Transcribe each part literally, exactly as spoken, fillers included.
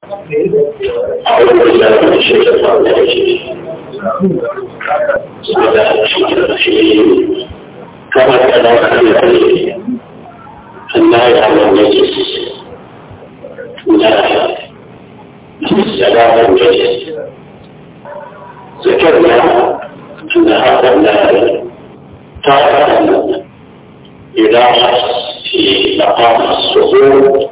أعوذ بالله من الشيطان الرجيم. بسم الله الرحمن الرحيم. كما كان في النهي عن النجس لا السلام النجس. ذكرنا أن هذا النهي تارة يلاحظ في مقام السقوط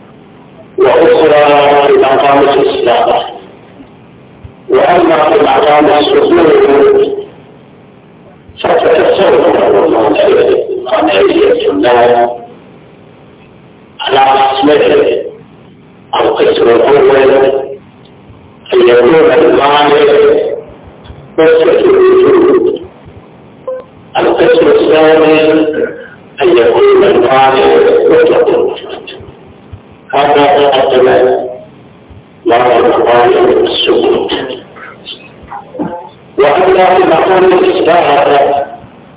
وأخرى في مقام الإصلاح. وأما في مقام السقوط فتتصور قضية النوم على قسمته. القسم الأول أن يكون المعنى وصفة الوجود. القسم الثاني أن يكون المعنى وصفة الوجود. هذا تقدم مع المعنى السكوت. وأما في مقام الإصلاح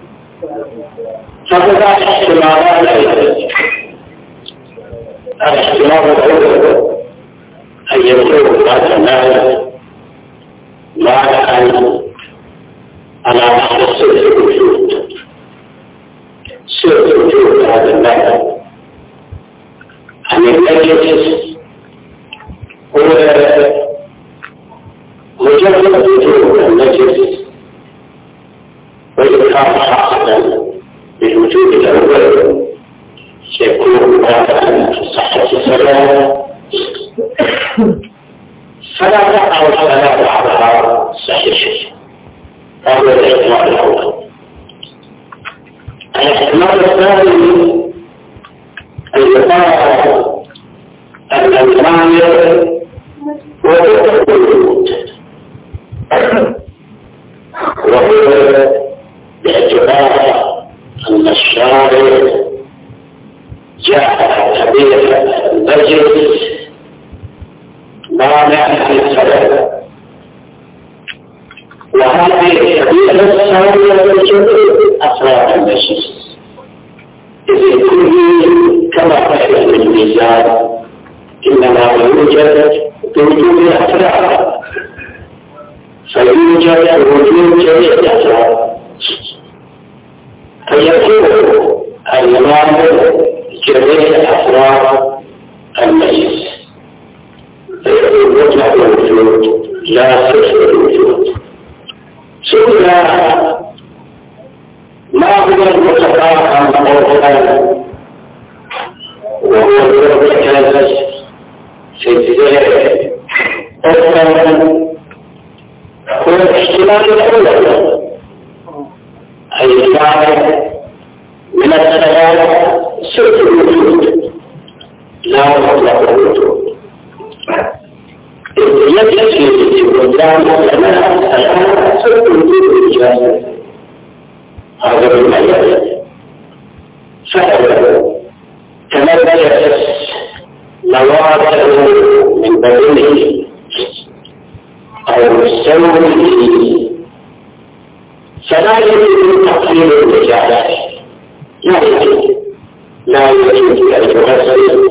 فهذا احتمالان أيضا. الاحتمال الأول أن يكون هذا المعنى معنى على معنى سر الوجود. سر الوجود هذا المعنى أن النجس هو مجرد وجود النجس، وإذا كان حاصلا بالوجود الأول سيكون واقعا في صحة الصلاة فلا تقع الصلاة بعدها صحيحة. هذا الاحتمال الأول. الاحتمال الثاني أن يقال أن المعنى هو الوجود، وهو باعتبار أن الشارع جعل تبيع النجس مانع للصلاة، وهذه تبيع الصلاة والجميع أسرار النجس. إذ كل كما قال الميزان إنما يوجد بوجود أسرار، فيوجد وجود جميع الأسرار، فيكون المعنى جميع أسرار النجس، فيكون مطلق الوجود لا صفر الوجود. ثم ما هو المتفاهم قولا وهو المتكلم في البداية أولا هو الاحتمال الأول أي المعنى من الثلاثة صفر الوجود لا مطلق الوجود. يجب استخدام الثلاثة صفر الوجود الإجازة. هذا بالمعنى فعلا كما يحس مواضع من بدنه أو سوره فلا يجب تقليل الإجازة. لا يجب لا يجب أن يغسل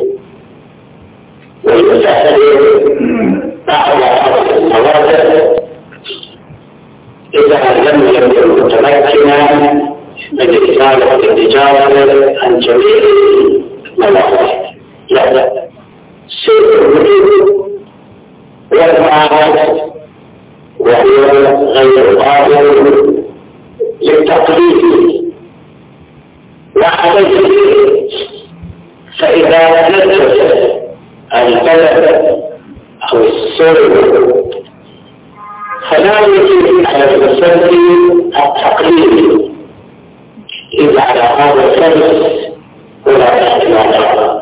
ويسأل بعض المواضع إذا لم يكن متمكنا من إزالة الإجابة عن جميع المواضع. لا سر الوجود والمعارض وهو غير قابل للتقليد وعليه. فإذا نجس البلد أو السر فلا يجب على المسلم التقليد إذا على هذا الفرس ولا احتمال.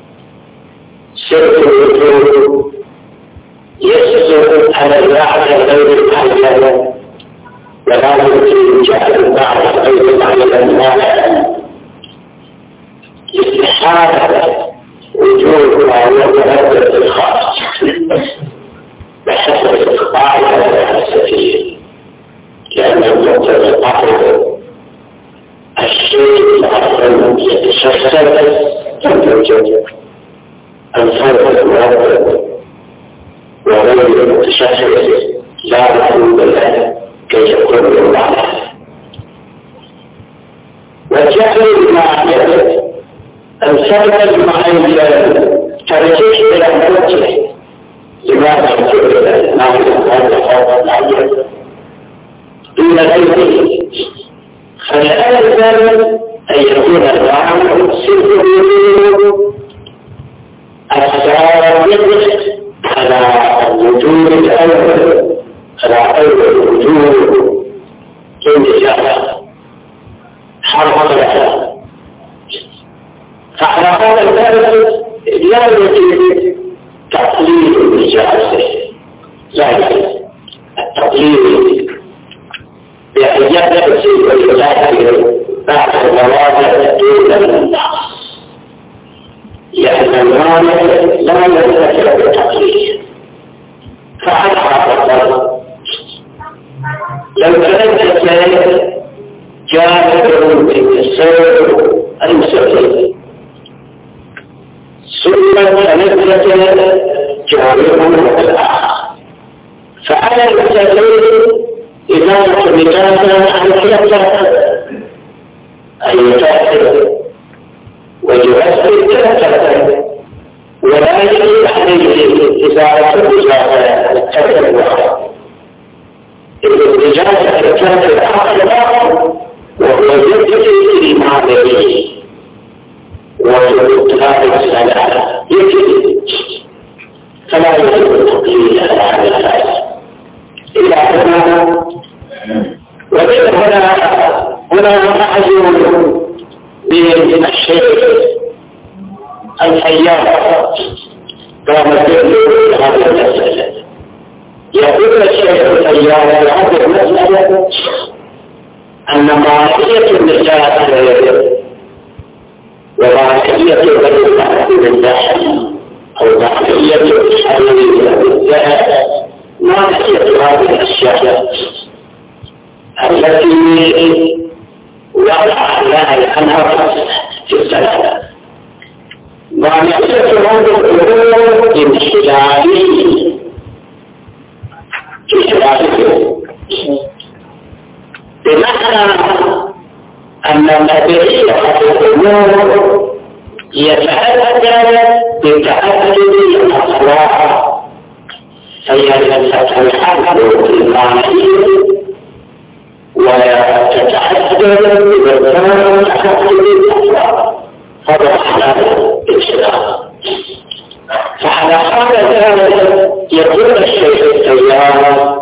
سر الوجود يسر على الواحد غير الحاجة ولا يمكن جعل البعض غير الحاجة استحالة وجود ما يتهدد الخاص بحسب القاعدة الفلسفية، لأن المتفق الشيء الأفضل يتشكل تنتج الفرق المرتب المتشخص لا مفهوم له كي يكون بالمعنى. والجهل بالمعرفة السبب مع الترجيح إلى الوجه لماذا يجب أن نعرف هذا الخوف العجيب دون غيره. فلازم أن يكون العمل سر الثابت على الوجود الأول على أول الوجود كالنجاة حرف لها. فعلى هذا الأساس لا يجب تقليد النجاسة، لا يجب التقليد بأن يحدث الولاية بعد المواضع دون النقص، لأن المانع لا يستطيع التقليد. فعلى هذا لو كانت جاهد بالسر المستقيم ثم تنزلت جاربه الآخر، فعلى المستقيم إذا تبتانا عن كلمة أن يتأثر ويؤثر كلمة ولا يجب عليه إذا تبتانا التأثر الإجازة الكلمة الآخر وهو يجب في معبده ويطلق السلام يجب، فلا يجب التقليد على هذا الأساس إلى هنا. ومن هنا هنا نحن من الشيء الحياة كما تقول هذا المسألة. يقول الشيخ الحياة هذه المسألة أن ماهية النجاة وماهية الغلبة بالداخل أو ماهية الحرية بالذات ماهية هذه الأشياء التي وضع لها الأمر في السلام. ماهية هذه الأمور انحلالية بمعنى أن المدرسة الأمور يتأثر بتأثر الأخلاق، فهي تتحكم في المعنى وتتأثر بالتأثر الأخلاق، هذا حلال الإسلام. فعلى هذا يكون الشيخ السيارة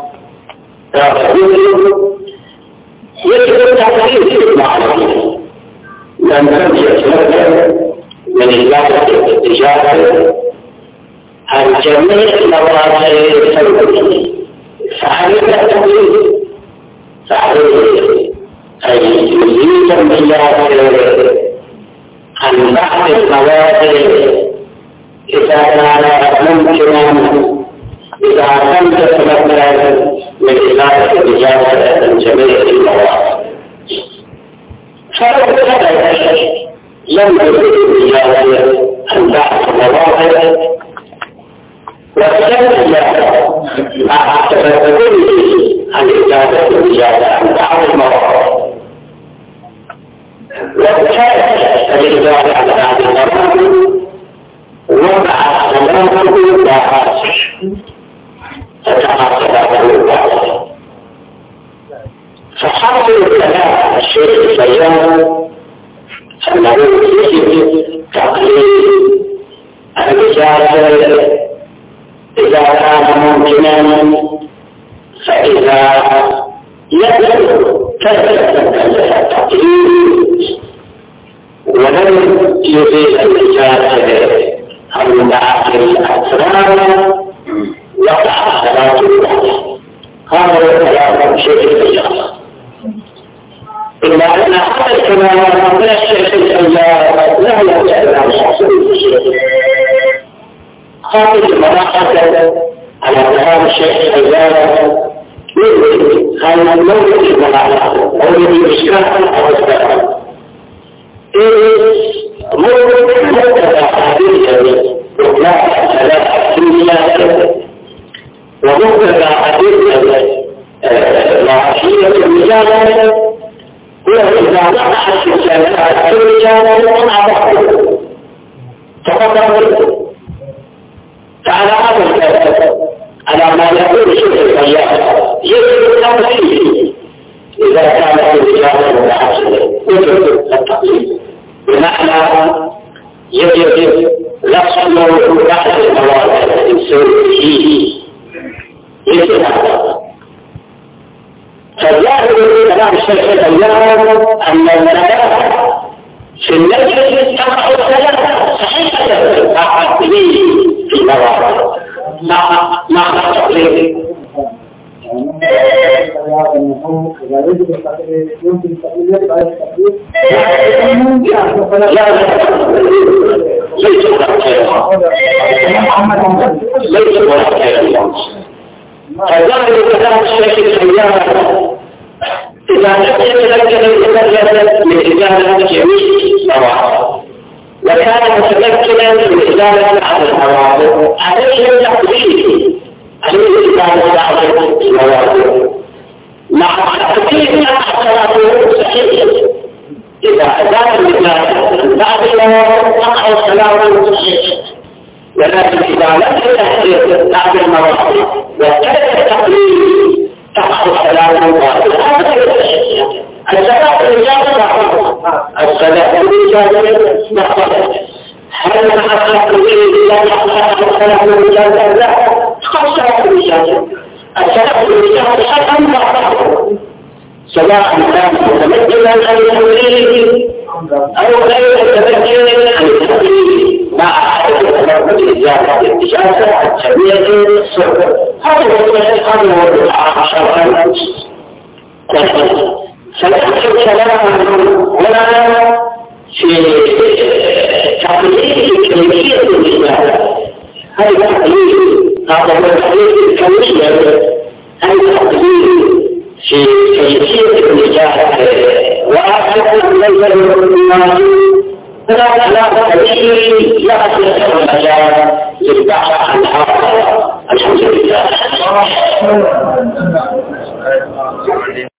يجب التقليد المعرفة لأنه يتمكن من اللغة التجارة عن جميع مواضع التوحيد. فعليه التقليد، فعليه أن يزيد المياه عن بعض المواضع إذا كان ممكنا، إذا كنت تتمكن من إزالة الإجابة من جميع المواضع. فلو كان الشيء لم يجد الإجابة عن بعض المواضع وكان مع تفكره عن إزالة الإجابة عن بعض المواضع وكان الإجابة عن بعض المواضع وضع سلامه لا فتعاطى فحاصل الكلام الشيخ السيارة أنه يجب تقليد الإجابة إذا كان ممكنا، فإذا يجب التقليد ولم يزيد الإجابة عن بعض الأسرار وقع صلاة الوحدة. هذا الكلام الشيخ السيارة. إلا أن هذا الكلام من الشيخ السيارة لا يجعل عن شخص هذه المراحل على كلام الشيخ السيارة يقول هذا الموضوع المراحل أو الإشكال أو السبب موضوع مكتبة حديثة وإطلاق ثلاثة كلمات وممكن أدلة الرئيسية الرجال وإذا وقعت الشبكات الرجال وقع بعضهم فقط فعلى هذا الكلام على ما يقول شبه الرياض يجب التقليد إذا كان الرجال متعصبين يجب التقليد بمعنى يجب لفظ بعض المواضع التي فيه يجب هذا فالظاهر من كلام الشيخ الأيام أن المنافع في المجلس تقع الثلاثة صحيحة التعقيد في المواضع مع مع التقليد. إذا يجب التقليد يمكن التقليد يجب على التقليد. لا ليس ليس ولا فالظاهر كلام الشيخ الأيام إذا لم يتذكر الإبادة من إزالة جميع المواضع وكان متذكرا من إزالة بعض المواضع عليه التقليد عليه إزالة بعض المواضع مع التقليد أحسناته صحيح إذا أزال الإبادة بعض المواضع وقع السلام صحيح ولكن إذا لم يتذكر بعض المواضع وكان التقليد تقع السلام باطل هذا الشيء الصلاة الإجابة الصلاة الإجابة مختلفة هل مع التقليد لا يحصل الصلاة الإجابة لا تقع الصلاة الإجابة الصلاة الإجابة شيئا مختلفا سواء كان متمكنا عن التقليد أو غير متمكن عن التقليد مع أحد الأمر الإجابة الإجابة التنمية الصفر هذا هو الذي هو العشرة فلا يحصل كلام ولا في تقليد كيفية الإجابة هذا تقليد هذا هو التقليد الكونية هذا تقليد في كيفية الإجابة وأعتقد ليس للناس فلا لا تقليد يأتي المجال للبحث عن هذا الحمد لله